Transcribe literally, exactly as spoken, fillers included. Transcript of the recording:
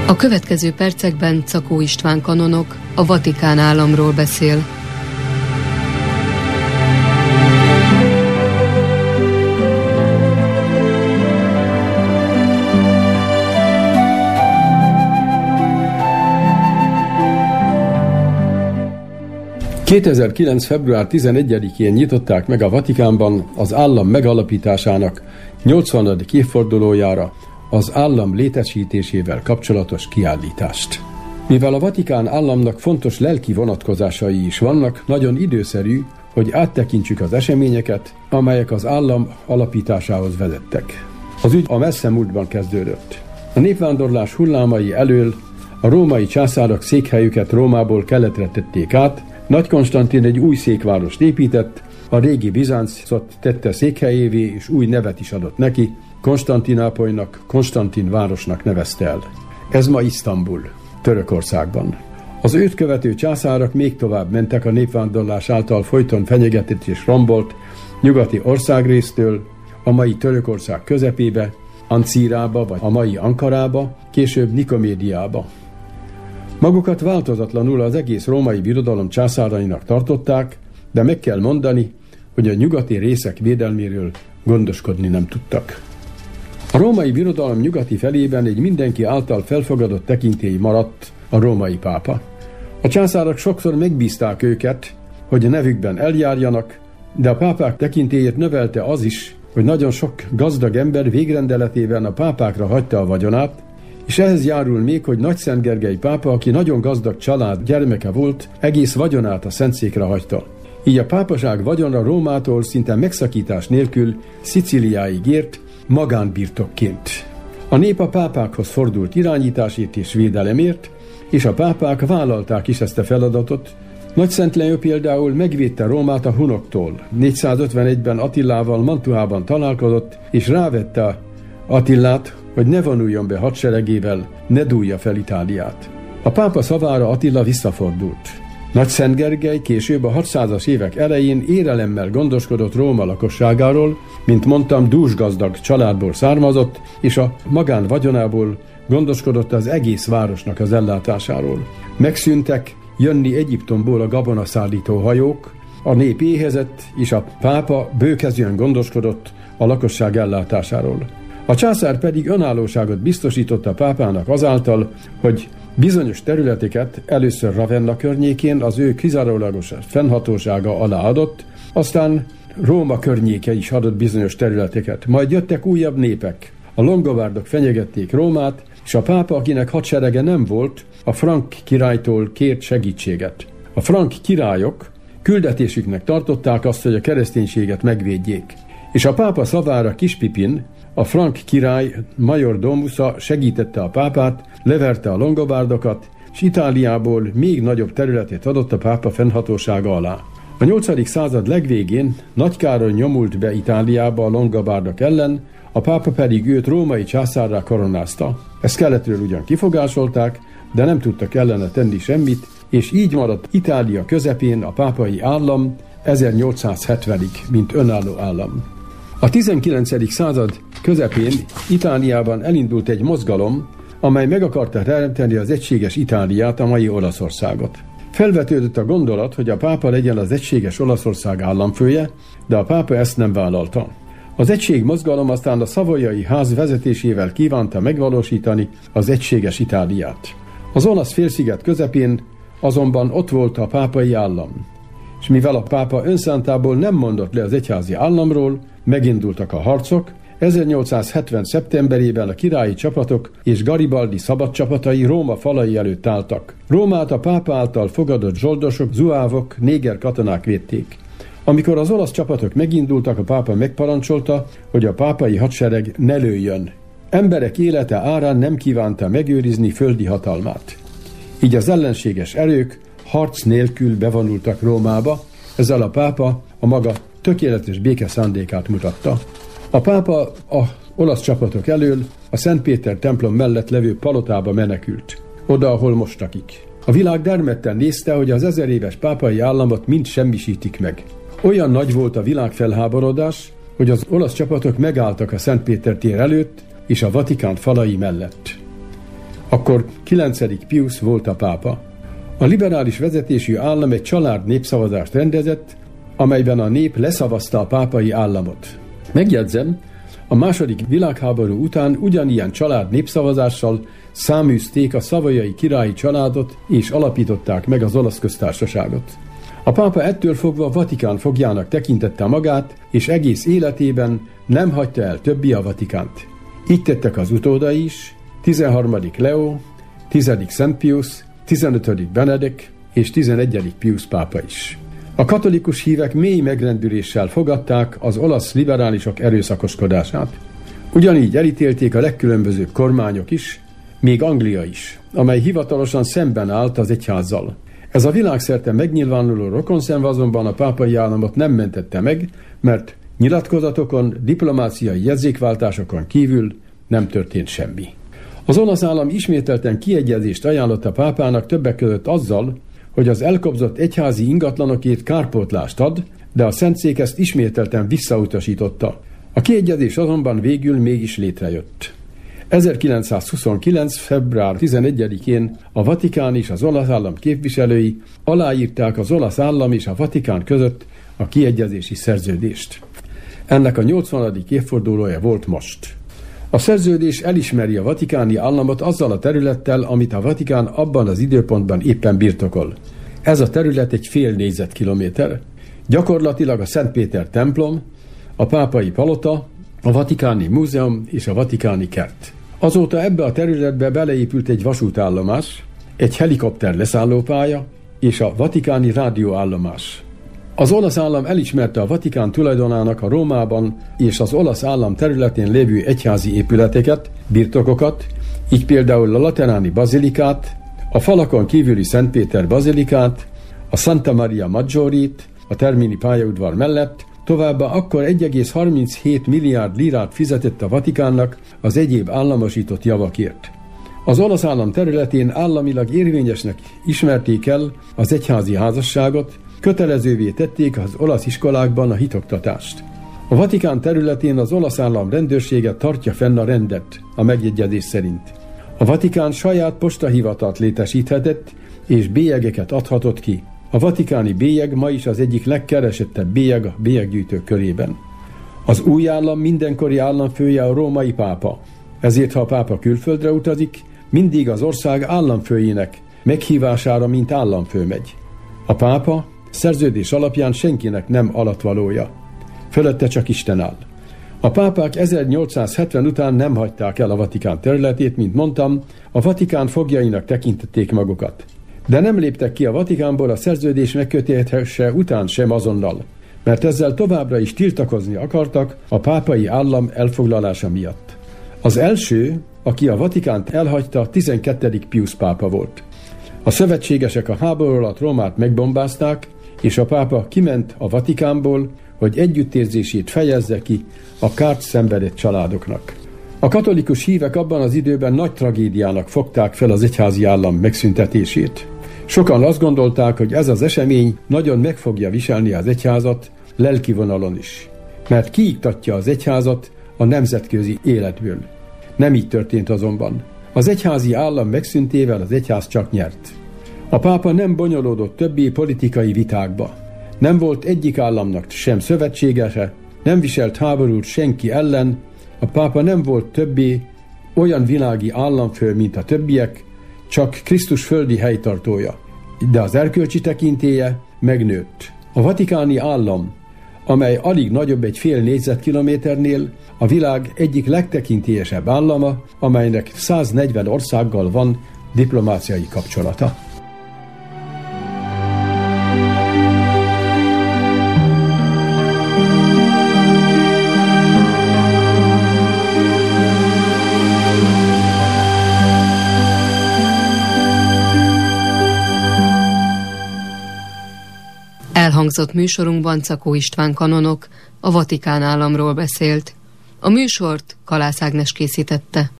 A következő percekben Czakó István kanonok a Vatikán államról beszél. kétezer-kilenc. február tizenegyedikén nyitották meg a Vatikánban az állam megalapításának nyolcvanadik évfordulójára az állam létesítésével kapcsolatos kiállítást. Mivel a Vatikán államnak fontos lelki vonatkozásai is vannak, nagyon időszerű, hogy áttekintsük az eseményeket, amelyek az állam alapításához vezettek. Az ügy a messze múltban kezdődött. A népvándorlás hullámai elől a római császárok székhelyüket Rómából keletre tették át, Nagy Konstantin egy új székvárost épített, a régi Bizáncot tette székhelyévé, és új nevet is adott neki, Konstantinápolynak, Konstantin városnak nevezte el. Ez ma Isztambul, Törökországban. Az őt követő császárok még tovább mentek a népvándorlás által folyton fenyegetett és rombolt nyugati országrésztől a mai Törökország közepébe, Ancírába vagy a mai Ankarába, később Nikomédiába. Magukat változatlanul az egész római birodalom császárainak tartották, de meg kell mondani, hogy a nyugati részek védelméről gondoskodni nem tudtak. A római birodalom nyugati felében egy mindenki által felfogadott tekintély maradt a római pápa. A császárok sokszor megbízták őket, hogy a nevükben eljárjanak, de a pápák tekintélyét növelte az is, hogy nagyon sok gazdag ember végrendeletében a pápákra hagyta a vagyonát, és ehhez járul még, hogy Nagyszent Gergely pápa, aki nagyon gazdag család gyermeke volt, egész vagyonát a Szentszékre hagyta. Így a pápaság vagyona Rómától szinte megszakítás nélkül Szicíliáig ért magánbirtokként. A nép a pápákhoz fordult irányításért és védelemért, és a pápák vállalták is ezt a feladatot. Nagyszent Leó például megvédte Rómát a hunoktól. négyszázötvenegyben Attilával Mantuában találkozott, és rávette Attillát, hogy ne vonuljon be hadseregével, ne dúlja fel Itáliát. A pápa szavára Attila visszafordult. Nagyszent Gergely később a hatszázas évek elején érelemmel gondoskodott Róma lakosságáról, mint mondtam, dúsgazdag családból származott, és a magán vagyonából gondoskodott az egész városnak az ellátásáról. Megszűntek jönni Egyiptomból a gabonaszállító hajók, a nép éhezett, és a pápa bőkezűen gondoskodott a lakosság ellátásáról. A császár pedig önállóságot biztosított a pápának azáltal, hogy bizonyos területeket először Ravenna környékén az ő kizárólagos fennhatósága alá adott, aztán Róma környéke is adott bizonyos területeket. Majd jöttek újabb népek. A longovárdok fenyegették Rómát, és a pápa, akinek hadserege nem volt, a frank királytól kért segítséget. A frank királyok küldetésüknek tartották azt, hogy a kereszténységet megvédjék. És a pápa szavára Kispipin, a frank király major domusa segítette a pápát, leverte a longobárdokat, és Itáliából még nagyobb területet adott a pápa fennhatósága alá. A nyolcadik század legvégén Nagy Károly nyomult be Itáliába a longobárdok ellen, a pápa pedig őt római császárrá koronázta. Ezt keletről ugyan kifogásolták, de nem tudtak ellene tenni semmit, és így maradt Itália közepén a pápai állam ezernyolcszázhetvenig, mint önálló állam. A tizenkilencedik század közepén Itáliában elindult egy mozgalom, amely meg akarta teremteni az egységes Itáliát, a mai Olaszországot. Felvetődött a gondolat, hogy a pápa legyen az egységes Olaszország államfője, de a pápa ezt nem vállalta. Az egység mozgalom aztán a szavoyai ház vezetésével kívánta megvalósítani az egységes Itáliát. Az olasz félsziget közepén azonban ott volt a pápai állam. És mivel a pápa önszántából nem mondott le az egyházi államról, megindultak a harcok. ezernyolcszázhetven. szeptemberében a királyi csapatok és Garibaldi szabadcsapatai Róma falai előtt álltak. Rómát a pápa által fogadott zsoldosok, zuávok, néger katonák védték. Amikor az olasz csapatok megindultak, a pápa megparancsolta, hogy a pápai hadsereg ne lőjön. Emberek élete árán nem kívánta megőrizni földi hatalmát. Így az ellenséges erők harc nélkül bevonultak Rómába, ezzel a pápa a maga tökéletes béke szándékát mutatta. A pápa a olasz csapatok elől a Szent Péter templom mellett levő palotába menekült, oda, ahol most lakik. A világ dermedten nézte, hogy az ezer éves pápai államot mind semmisítik meg. Olyan nagy volt a világfelháborodás, hogy az olasz csapatok megálltak a Szent Péter tér előtt és a Vatikán falai mellett. Akkor kilencedik Pius volt a pápa. A liberális vezetésű állam egy család népszavazást rendezett, amelyben a nép leszavazta a pápai államot. Megjegyzem, a második világháború után ugyanilyen család népszavazással száműzték a szavoyai királyi családot és alapították meg az olasz köztársaságot. A pápa ettől fogva a Vatikán fogjának tekintette magát, és egész életében nem hagyta el többi a Vatikánt. Így tettek az utódai is, tizenharmadik Leo, tizedik Szent Pius, tizenötödik Benedek és tizenegyedik Pius pápa is. A katolikus hívek mély megrendüléssel fogadták az olasz liberálisok erőszakoskodását. Ugyanígy elítélték a legkülönbözőbb kormányok is, még Anglia is, amely hivatalosan szemben állt az egyházzal. Ez a világszerte megnyilvánuló rokonszenv azonban a pápai államot nem mentette meg, mert nyilatkozatokon, diplomáciai jegyzékváltásokon kívül nem történt semmi. Az olasz állam ismételten kiegyezést ajánlott a pápának többek között azzal, hogy az elkobzott egyházi ingatlanokért kárpótlást ad, de a Szentszék ezt ismételten visszautasította. A kiegyezés azonban végül mégis létrejött. ezerkilencszázhuszonkilenc. február tizenegyedikén a Vatikán és az olasz állam képviselői aláírták az olasz állam és a Vatikán között a kiegyezési szerződést. Ennek a nyolcvanadik évfordulója volt most. A szerződés elismeri a vatikáni államot azzal a területtel, amit a Vatikán abban az időpontban éppen birtokol. Ez a terület egy fél négyzetkilométer. Gyakorlatilag a Szent Péter templom, a pápai palota, a Vatikáni Múzeum és a Vatikáni kert. Azóta ebbe a területbe beleépült egy vasútállomás, egy helikopter leszállópálya és a vatikáni rádióállomás. Az olasz állam elismerte a Vatikán tulajdonának a Rómában és az olasz állam területén lévő egyházi épületeket, birtokokat, így például a Lateráni bazilikát, a falakon kívüli Szent Péter bazilikát, a Santa Maria Maggiorit, a Termini pályaudvar mellett, továbbá akkor egy egész harminchét milliárd lirát fizetett a Vatikánnak az egyéb államosított javakért. Az olasz állam területén államilag érvényesnek ismerték el az egyházi házasságot, kötelezővé tették az olasz iskolákban a hitoktatást. A Vatikán területén az olasz állam rendőrsége tartja fenn a rendet, a megjegyezés szerint. A Vatikán saját postahivatalt létesíthetett, és bélyegeket adhatott ki. A vatikáni bélyeg ma is az egyik legkeresettebb bélyeg a bélyeggyűjtők körében. Az új állam mindenkori államfője a római pápa. Ezért, ha a pápa külföldre utazik, mindig az ország államfőjének meghívására, mint államfő megy. A pápa szerződés alapján senkinek nem alattvalója. Fölötte csak Isten áll. A pápák ezernyolcszázhetven után nem hagyták el a Vatikán területét, mint mondtam, a Vatikán fogjainak tekintették magukat. De nem léptek ki a Vatikánból a szerződés megkötése után sem azonnal, mert ezzel továbbra is tiltakozni akartak a pápai állam elfoglalása miatt. Az első, aki a Vatikánt elhagyta, tizenkettedik Pius pápa volt. A szövetségesek a háború alatt Rómát megbombázták, és a pápa kiment a Vatikánból, hogy együttérzését fejezze ki a kárt szenvedett családoknak. A katolikus hívek abban az időben nagy tragédiának fogták fel az egyházi állam megszüntetését. Sokan azt gondolták, hogy ez az esemény nagyon meg fogja viselni az egyházat lelki vonalon is, mert kiiktatja az egyházat a nemzetközi életből. Nem így történt azonban. Az egyházi állam megszüntével az egyház csak nyert. A pápa nem bonyolódott többé politikai vitákba. Nem volt egyik államnak sem szövetségese, nem viselt háborút senki ellen, a pápa nem volt többé olyan világi államfő, mint a többiek, csak Krisztus földi helytartója. De az erkölcsi tekintélye megnőtt. A vatikáni állam, amely alig nagyobb egy fél négyzetkilométernél, a világ egyik legtekintélyesebb állama, amelynek száznegyven országgal van diplomáciai kapcsolata. Elhangzott műsorunkban Czakó István kanonok a Vatikán államról beszélt. A műsort Kalász Ágnes készítette.